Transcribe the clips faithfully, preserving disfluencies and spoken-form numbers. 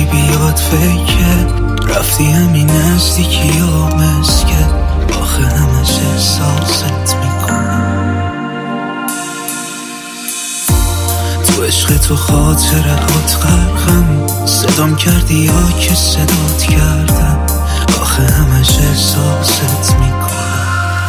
یکی بیاد فکر رفتی همین نزدیکی ها مسکه آخه همش احساست میکنم تو عشق تو خاطره هات غرقم صدام کردی یا که صدات کردم آخه همش احساست میکنم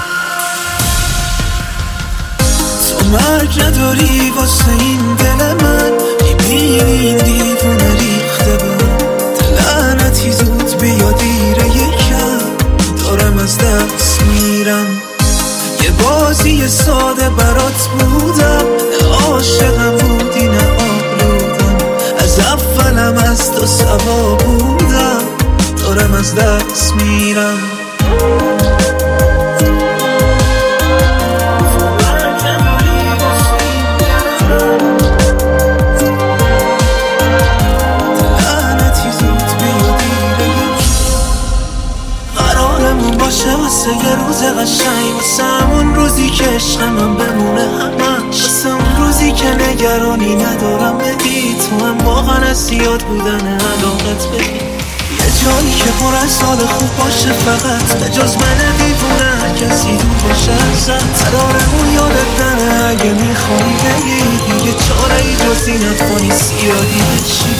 تو مرگ نداری واسه این دل من میبینی این دیوونه ریخته بود لعنتی زود بیا دیره یکم دارم از دست میرم یه بازی ساده برات بودم نه عاشقم بودی نه آلودم از اولم از تو سوا بودم دارم از دست میرم واسه یه روز قشنگ واسه همون روزی که عشقمم بمونه همش واسه اون روزی که نگرانی ندارم بگی تو هم واقعا از یاد بودن علاقت بگی یه جایی که پر از حال خوب باشه فقط به جز من دیوونه هر کسی دور باشه ازت قرارمون یادت نره اگه میخوایی بگی دیگه چاره ای جز این نتوانی زیادی بشی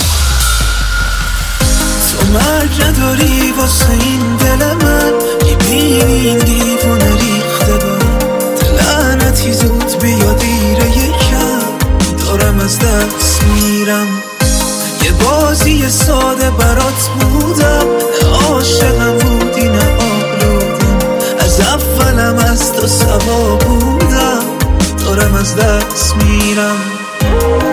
تو مرگ نداری واسه این دل من میبینی این دیوونه ریخته بود لعنتی زود بیا دیره یکم دارم از دست میرم یه بازی ساده برات بودم نه عاشقم بودی نه آلودم از اولم از تو سوا بودم دارم از دست میرم